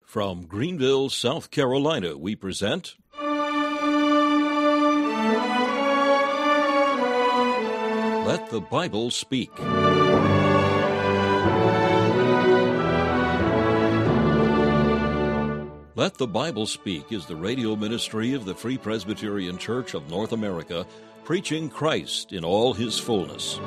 From Greenville, South Carolina, we present Let the Bible Speak. Let the Bible Speak is the radio ministry of the Free Presbyterian Church of North America, preaching Christ in all His fullness.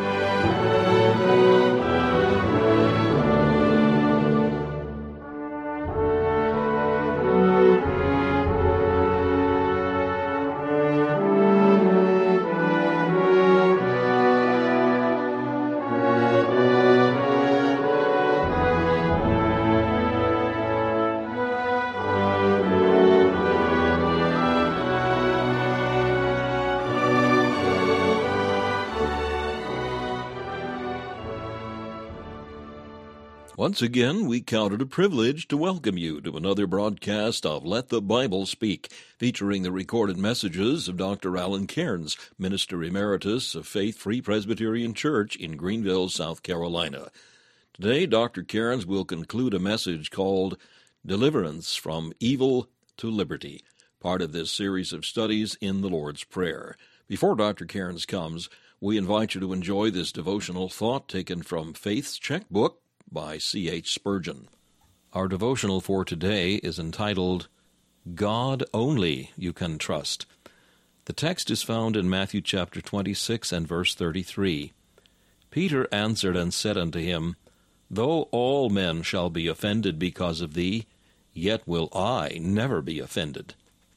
Once again, we count it a privilege to welcome you to another broadcast of Let the Bible Speak, featuring the recorded messages of Dr. Alan Cairns, Minister Emeritus of Faith Free Presbyterian Church in Greenville, South Carolina. Today, Dr. Cairns will conclude a message called Deliverance from Evil to Liberty, part of this series of studies in the Lord's Prayer. Before Dr. Cairns comes, we invite you to enjoy this devotional thought taken from Faith's Checkbook by C.H. Spurgeon. Our devotional for today is entitled, God Only You Can Trust. The text is found in Matthew chapter 26 and verse 33. Peter answered and said unto him, Though all men shall be offended because of thee, yet will I never be offended.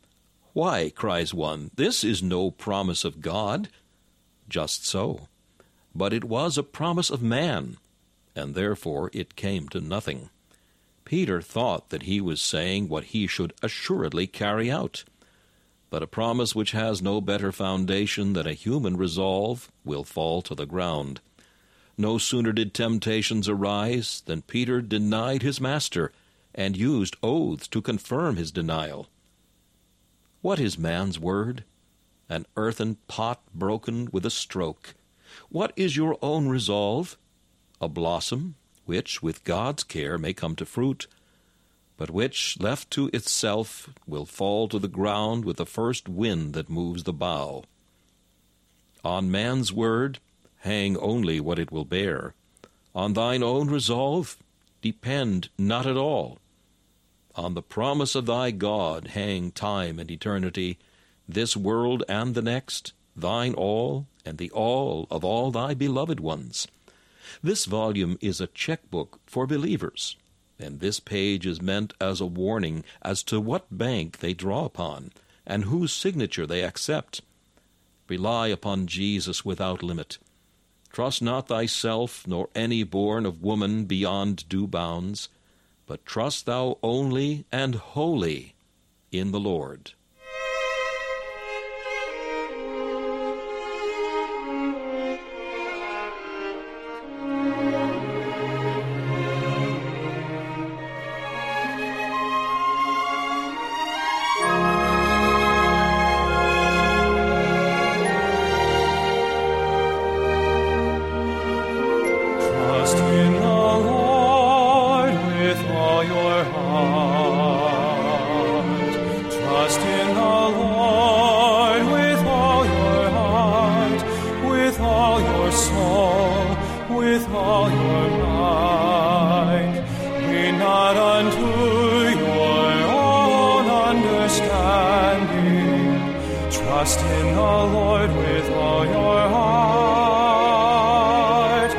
Why, cries one, this is no promise of God. Just so. But it was a promise of man, and therefore it came to nothing. Peter thought that he was saying what he should assuredly carry out. But a promise which has no better foundation than a human resolve will fall to the ground. No sooner did temptations arise than Peter denied his master and used oaths to confirm his denial. What is man's word? An earthen pot broken with a stroke. What is your own resolve? A blossom, which with God's care may come to fruit, but which, left to itself, will fall to the ground with the first wind that moves the bough. On man's word, hang only what it will bear. On thine own resolve, depend not at all. On the promise of thy God hang time and eternity, this world and the next, thine all, and the all of all thy beloved ones. This volume is a checkbook for believers, and this page is meant as a warning as to what bank they draw upon and whose signature they accept. Rely upon Jesus without limit. Trust not thyself nor any born of woman beyond due bounds, but trust thou only and wholly in the Lord. Trust in the Lord with all your heart.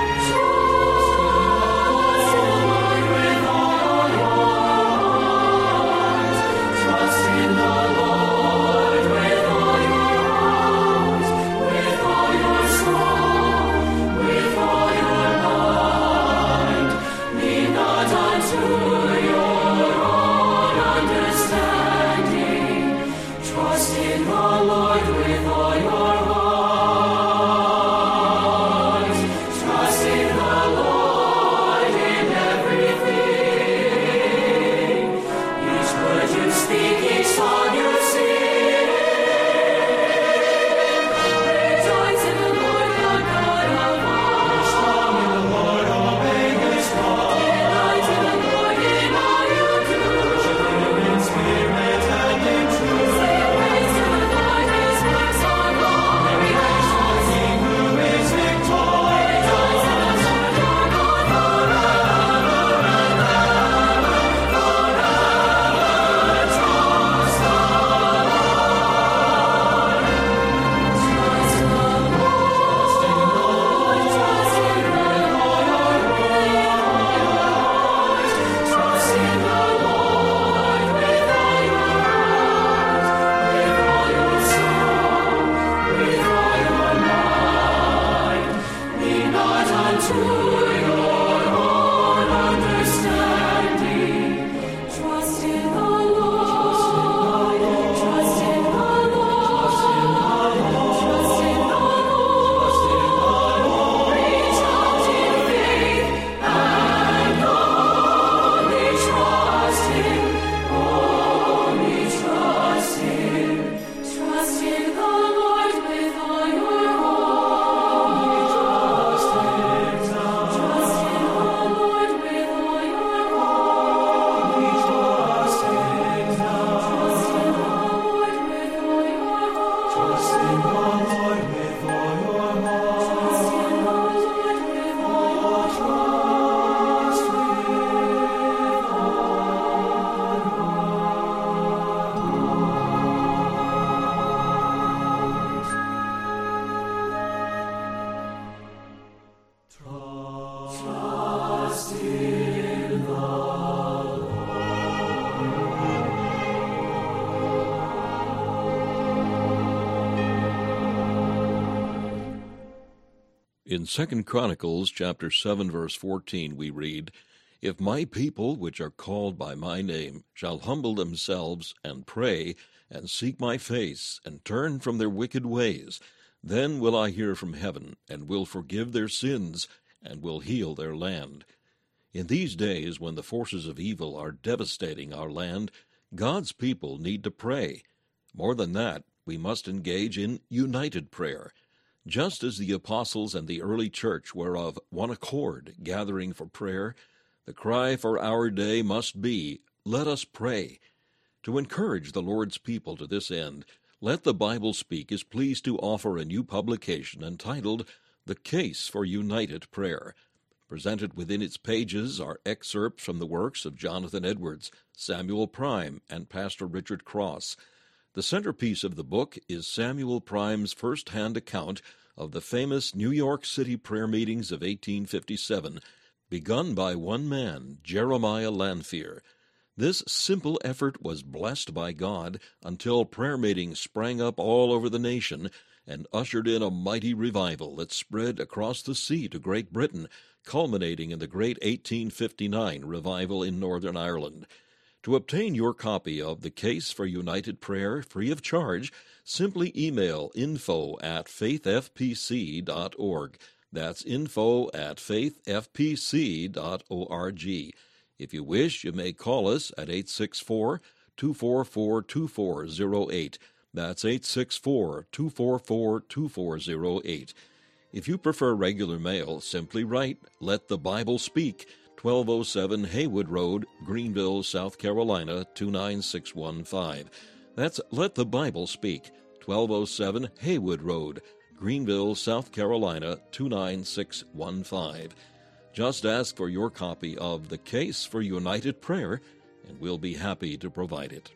Trust in the Lord with all your heart. With all your soul, with all your mind. Lean not unto your own understanding. Trust in the Lord with all your heart. In 2 Chronicles chapter 7, verse 14, we read, "If my people, which are called by my name, shall humble themselves, and pray, and seek my face, and turn from their wicked ways, then will I hear from heaven, and will forgive their sins, and will heal their land." In these days, when the forces of evil are devastating our land, God's people need to pray. More than that, we must engage in united prayer. Just as the apostles and the early church were of one accord, gathering for prayer, the cry for our day must be, "Let us pray." To encourage the Lord's people to this end, Let the Bible Speak is pleased to offer a new publication entitled The Case for United Prayer. Presented within its pages are excerpts from the works of Jonathan Edwards, Samuel Prime, and Pastor Richard Cross. The centerpiece of the book is Samuel Prime's first-hand account of the famous New York City prayer meetings of 1857, begun by one man, Jeremiah Lanphier. This simple effort was blessed by God until prayer meetings sprang up all over the nation and ushered in a mighty revival that spread across the sea to Great Britain, culminating in the great 1859 revival in Northern Ireland. To obtain your copy of The Case for United Prayer free of charge, simply email info@faithfpc.org. That's info@faithfpc.org. If you wish, you may call us at 864-244-2408. That's 864-244-2408. If you prefer regular mail, simply write Let the Bible Speak, 1207 Haywood Road, Greenville, South Carolina, 29615. That's Let the Bible Speak, 1207 Haywood Road, Greenville, South Carolina, 29615. Just ask for your copy of The Case for United Prayer, and we'll be happy to provide it.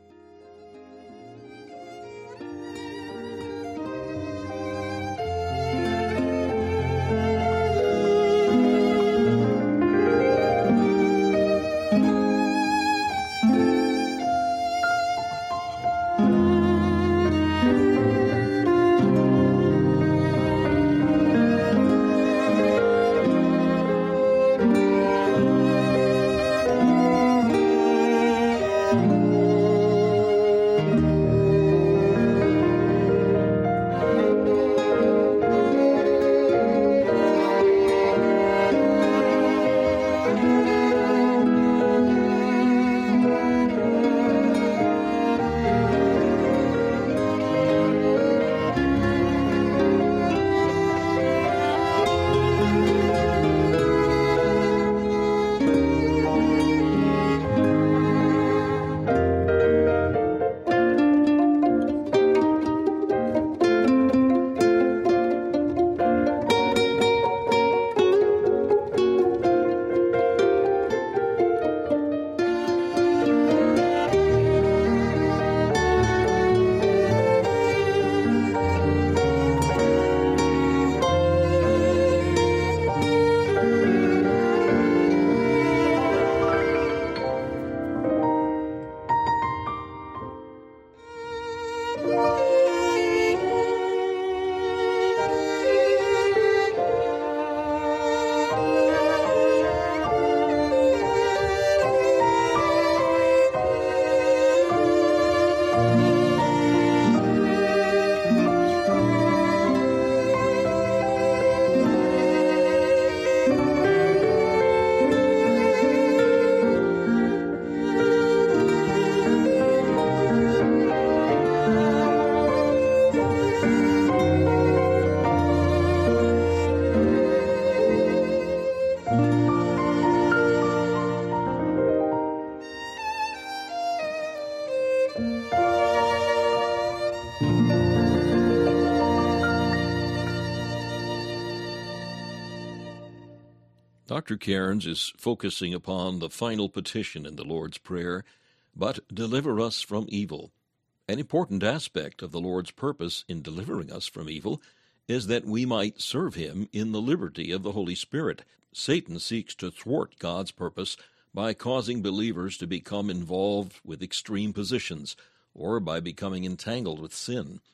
Dr. Cairns is focusing upon the final petition in the Lord's Prayer, "But deliver us from evil." An important aspect of the Lord's purpose in delivering us from evil is that we might serve Him in the liberty of the Holy Spirit. Satan seeks to thwart God's purpose by causing believers to become involved with extreme positions or by becoming entangled with sin.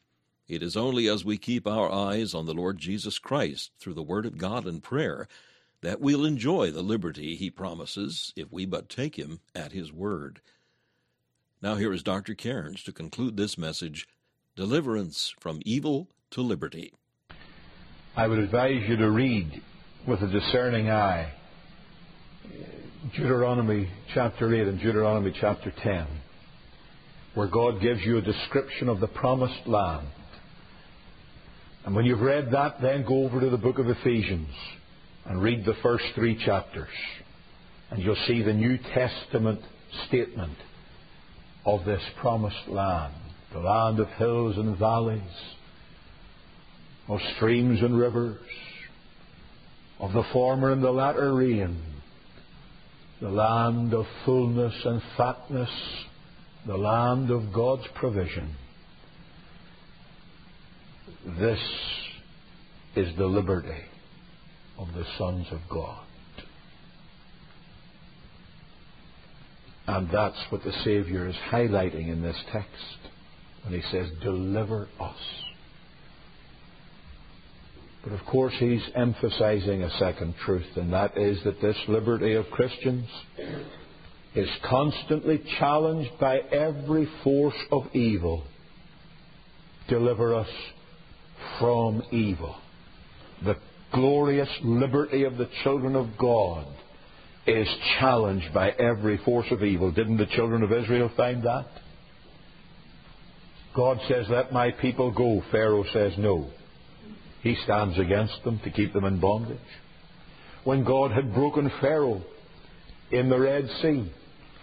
It is only as we keep our eyes on the Lord Jesus Christ through the Word of God and prayer that we'll enjoy the liberty He promises if we but take Him at His word. Now here is Dr. Cairns to conclude this message, Deliverance from Evil to Liberty. I would advise you to read with a discerning eye Deuteronomy chapter 8 and Deuteronomy chapter 10, where God gives you a description of the promised land. And when you've read that, then go over to the book of Ephesians and read the first 3 chapters. And you'll see the New Testament statement of this promised land, the land of hills and valleys, of streams and rivers, of the former and the latter rain, the land of fullness and fatness, the land of God's provision. This is the liberty of the sons of God. And that's what the Savior is highlighting in this text when He says, deliver us. But of course He's emphasizing a second truth, and that is that this liberty of Christians is constantly challenged by every force of evil. Deliver us from evil. The glorious liberty of the children of God is challenged by every force of evil. Didn't the children of Israel find that? God says, let my people go. Pharaoh says no. He stands against them to keep them in bondage. When God had broken Pharaoh in the Red Sea,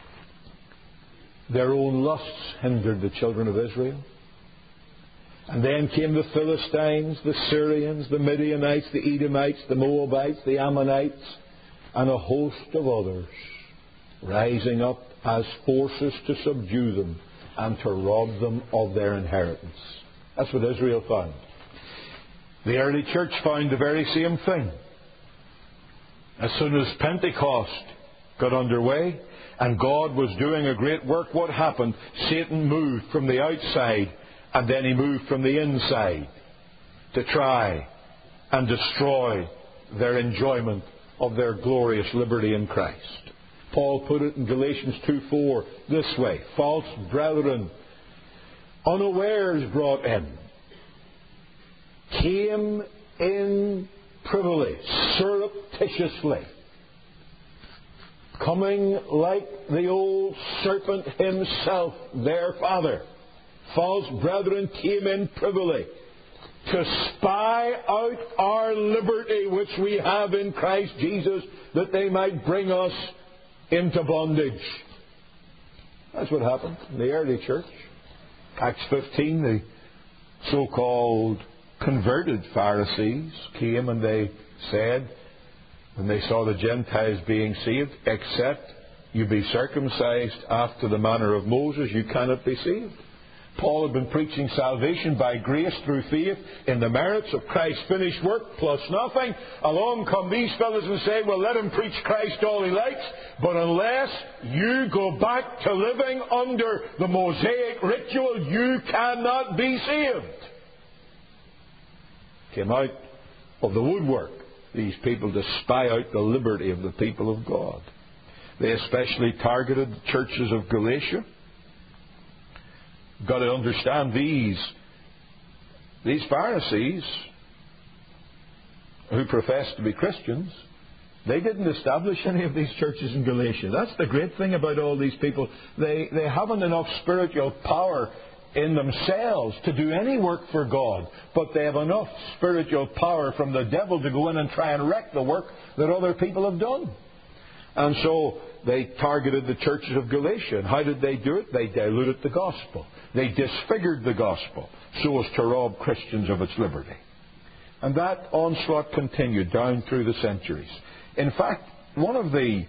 their own lusts hindered the children of Israel. And then came the Philistines, the Syrians, the Midianites, the Edomites, the Moabites, the Ammonites, and a host of others, rising up as forces to subdue them and to rob them of their inheritance. That's what Israel found. The early church found the very same thing. As soon as Pentecost got underway and God was doing a great work, what happened? Satan moved from the outside, and then he moved from the inside to try and destroy their enjoyment of their glorious liberty in Christ. Paul put it in Galatians 2:4 this way: false brethren, unawares brought in, came in privily, surreptitiously, coming like the old serpent himself, their father. False brethren came in privily to spy out our liberty which we have in Christ Jesus, that they might bring us into bondage. That's what happened in the early church. Acts 15, the so-called converted Pharisees came and they said, when they saw the Gentiles being saved, except you be circumcised after the manner of Moses, you cannot be saved. Paul had been preaching salvation by grace through faith in the merits of Christ's finished work plus nothing. Along come these fellows and say, well, let him preach Christ all he likes, but unless you go back to living under the Mosaic ritual, you cannot be saved. Came out of the woodwork, these people, to spy out the liberty of the people of God. They especially targeted the churches of Galatia. You've got to understand these Pharisees who profess to be Christians, they didn't establish any of these churches in Galatia. That's the great thing about all these people. They haven't enough spiritual power in themselves to do any work for God, but they have enough spiritual power from the devil to go in and try and wreck the work that other people have done. And so they targeted the churches of Galatia. And how did they do it? They diluted the gospel. They disfigured the gospel so as to rob Christians of its liberty. And that onslaught continued down through the centuries. In fact, one of the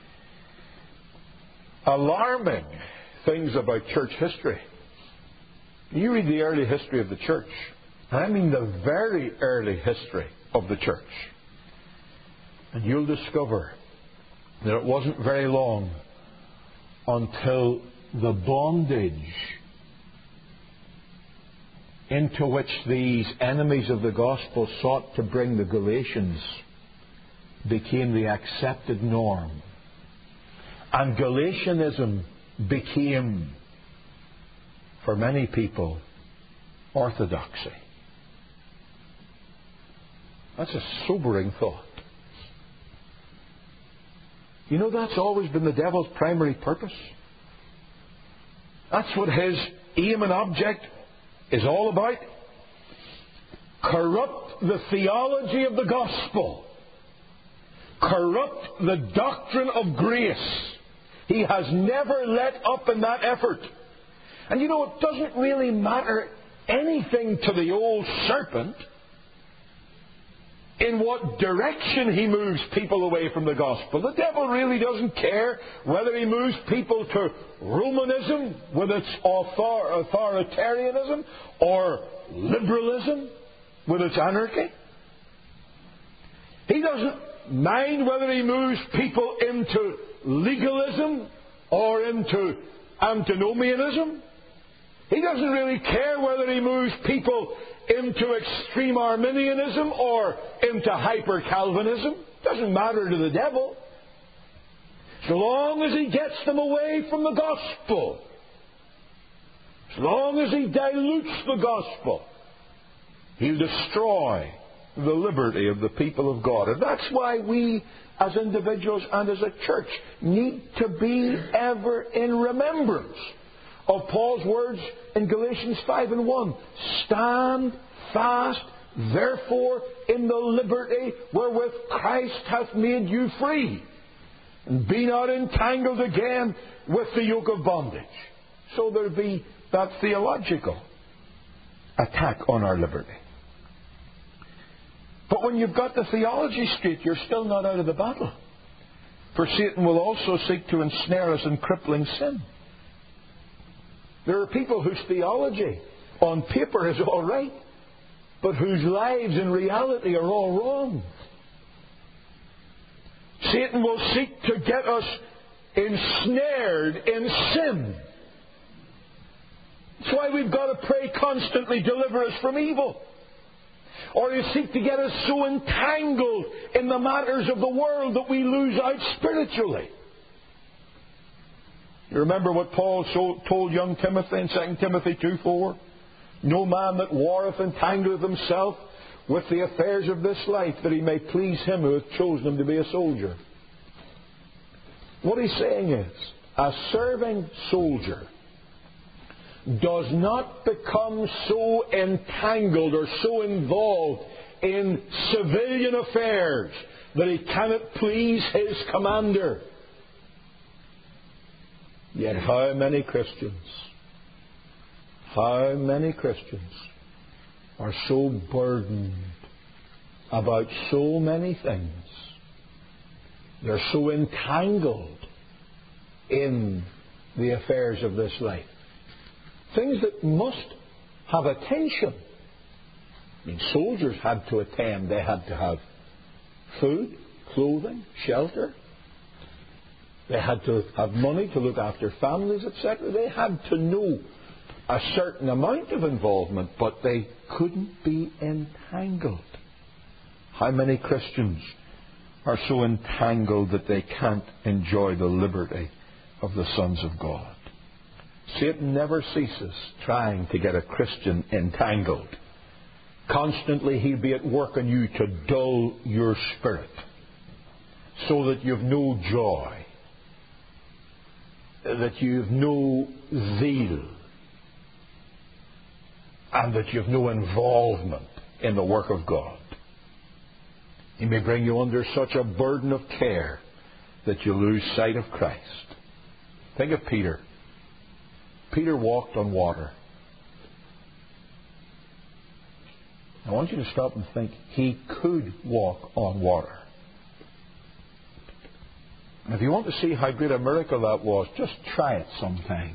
alarming things about church history, you read the early history of the church, and I mean the very early history of the church, and you'll discover that it wasn't very long until the bondage into which these enemies of the gospel sought to bring the Galatians became the accepted norm. And Galatianism became, for many people, orthodoxy. That's a sobering thought. You know, that's always been the devil's primary purpose. That's what his aim and object is all about. Corrupt the theology of the gospel. Corrupt the doctrine of grace. He has never let up in that effort. And you know, it doesn't really matter anything to the old serpent in what direction he moves people away from the gospel. The devil really doesn't care whether he moves people to Romanism with its authoritarianism or liberalism with its anarchy. He doesn't mind whether he moves people into legalism or into antinomianism. He doesn't really care whether he moves people into extreme Arminianism or into hyper-Calvinism. Doesn't matter to the devil. So long as he gets them away from the gospel, as long as he dilutes the gospel, he'll destroy the liberty of the people of God. And that's why we, as individuals and as a church, need to be ever in remembrance of Paul's words in Galatians 5:1. Stand fast, therefore, in the liberty wherewith Christ hath made you free. And be not entangled again with the yoke of bondage. So there be that theological attack on our liberty. But when you've got the theology straight, you're still not out of the battle. For Satan will also seek to ensnare us in crippling sin. There are people whose theology on paper is all right, but whose lives in reality are all wrong. Satan will seek to get us ensnared in sin. That's why we've got to pray constantly, deliver us from evil. Or he'll seek to get us so entangled in the matters of the world that we lose out spiritually. You remember what Paul told young Timothy in 2 Timothy 2:4? No man that warreth entangleth himself with the affairs of this life, that he may please him who hath chosen him to be a soldier. What he's saying is, a serving soldier does not become so entangled or so involved in civilian affairs that he cannot please his commander. Yet how many Christians are so burdened about so many things. They're so entangled in the affairs of this life. Things that must have attention. I mean, soldiers had to attend. They had to have food, clothing, shelter. They had to have money to look after families, etc. They had to know a certain amount of involvement, but they couldn't be entangled. How many Christians are so entangled that they can't enjoy the liberty of the sons of God? Satan never ceases trying to get a Christian entangled. Constantly he'll be at work on you to dull your spirit so that you've no joy, that you've no zeal, and that you've no involvement in the work of God. He may bring you under such a burden of care that you lose sight of Christ. Think of Peter. Peter walked on water. I want you to stop and think. He could walk on water. And if you want to see how great a miracle that was, just try it sometime.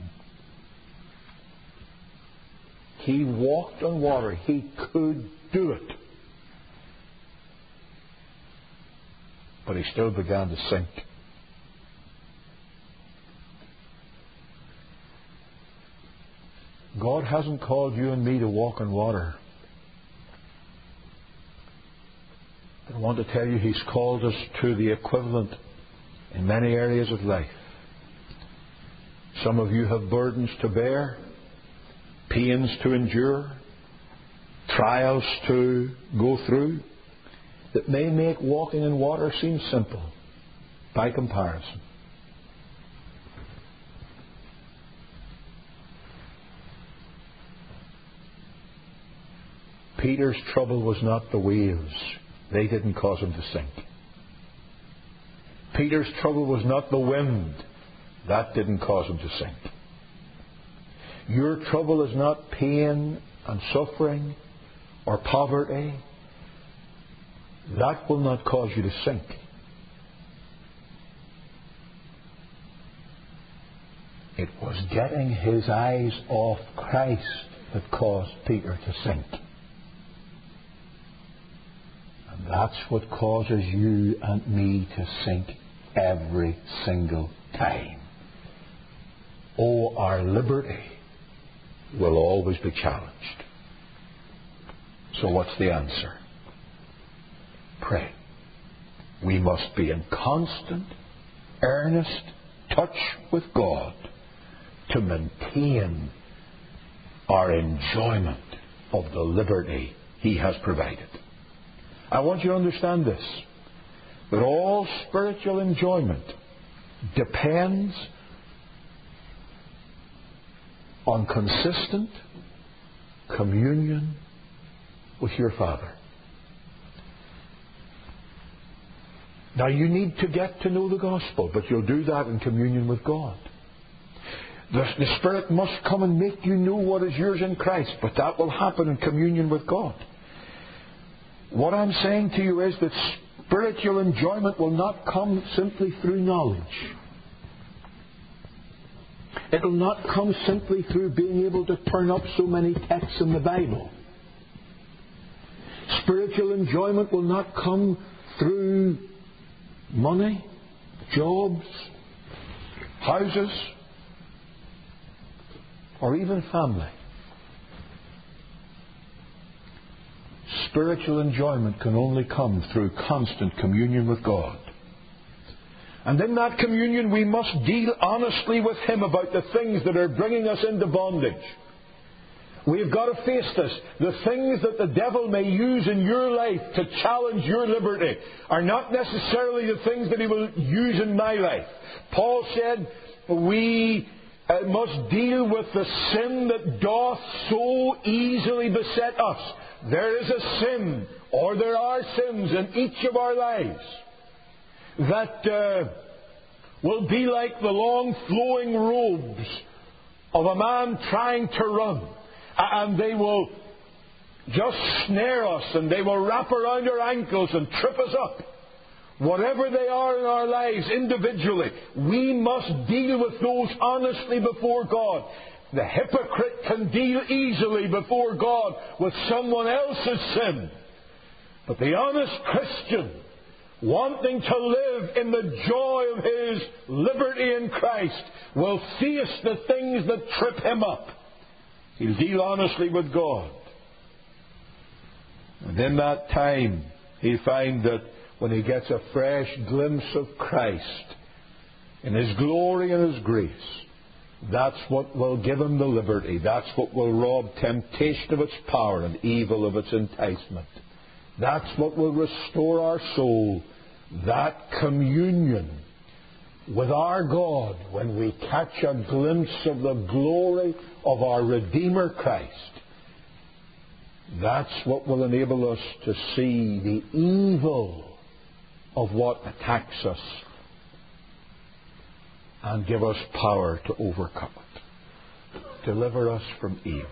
He walked on water. He could do it. But he still began to sink. God hasn't called you and me to walk on water. I want to tell you, He's called us to the equivalent in many areas of life. Some of you have burdens to bear, pains to endure, trials to go through that may make walking in water seem simple by comparison. Peter's trouble was not the waves. They didn't cause him to sink. Peter's trouble was not the wind. That didn't cause him to sink. Your trouble is not pain and suffering or poverty. That will not cause you to sink. It was getting his eyes off Christ that caused Peter to sink. And that's what causes you and me to sink every single time. Oh, our liberty will always be challenged. So what's the answer? Pray. We must be in constant, earnest touch with God to maintain our enjoyment of the liberty He has provided. I want you to understand this, that all spiritual enjoyment depends on consistent communion with your Father. Now, you need to get to know the gospel, but you'll do that in communion with God. The Spirit must come and make you know what is yours in Christ, but that will happen in communion with God. What I'm saying to you is that spiritual enjoyment will not come simply through knowledge. It will not come simply through being able to turn up so many texts in the Bible. Spiritual enjoyment will not come through money, jobs, houses, or even family. Spiritual enjoyment can only come through constant communion with God. And in that communion we must deal honestly with Him about the things that are bringing us into bondage. We've got to face this. The things that the devil may use in your life to challenge your liberty are not necessarily the things that he will use in my life. Paul said we must deal with the sin that doth so easily beset us. There is a sin, or there are sins in each of our lives that will be like the long flowing robes of a man trying to run. And they will just snare us, and they will wrap around our ankles and trip us up. Whatever they are in our lives individually, we must deal with those honestly before God. The hypocrite can deal easily before God with someone else's sin. But the honest Christian, wanting to live in the joy of his liberty in Christ, will face the things that trip him up. He'll deal honestly with God. And in that time, he'll find that when he gets a fresh glimpse of Christ in His glory and His grace, that's what will give him the liberty. That's what will rob temptation of its power and evil of its enticement. That's what will restore our soul. That communion with our God, when we catch a glimpse of the glory of our Redeemer Christ, that's what will enable us to see the evil of what attacks us and give us power to overcome it. Deliver us from evil.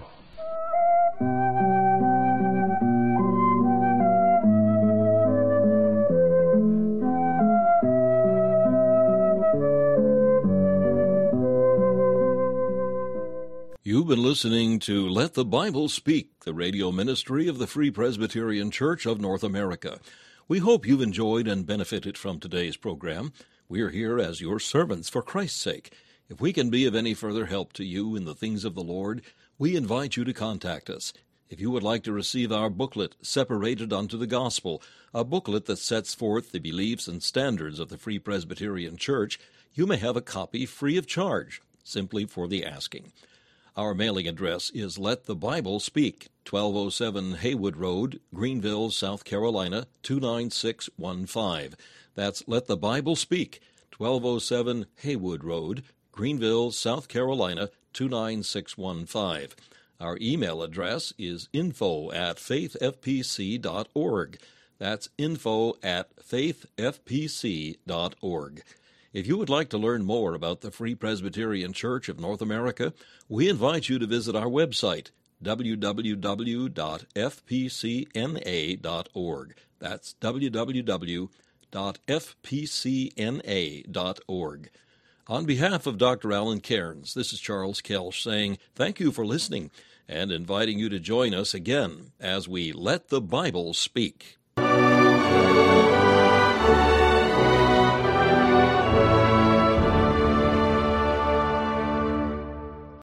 You've been listening to Let the Bible Speak, the radio ministry of the Free Presbyterian Church of North America. We hope you've enjoyed and benefited from today's program. We're here as your servants for Christ's sake. If we can be of any further help to you in the things of the Lord, we invite you to contact us. If you would like to receive our booklet, Separated unto the Gospel, a booklet that sets forth the beliefs and standards of the Free Presbyterian Church, you may have a copy free of charge, simply for the asking. Our mailing address is Let the Bible Speak, 1207 Haywood Road, Greenville, South Carolina, 29615. That's Let the Bible Speak, 1207 Haywood Road, Greenville, South Carolina, 29615. Our email address is info@faithfpc.org. That's info@faithfpc.org. If you would like to learn more about the Free Presbyterian Church of North America, we invite you to visit our website, www.fpcna.org. That's www.fpcna.org. On behalf of Dr. Alan Cairns, this is Charles Kelsch saying thank you for listening and inviting you to join us again as we Let the Bible Speak.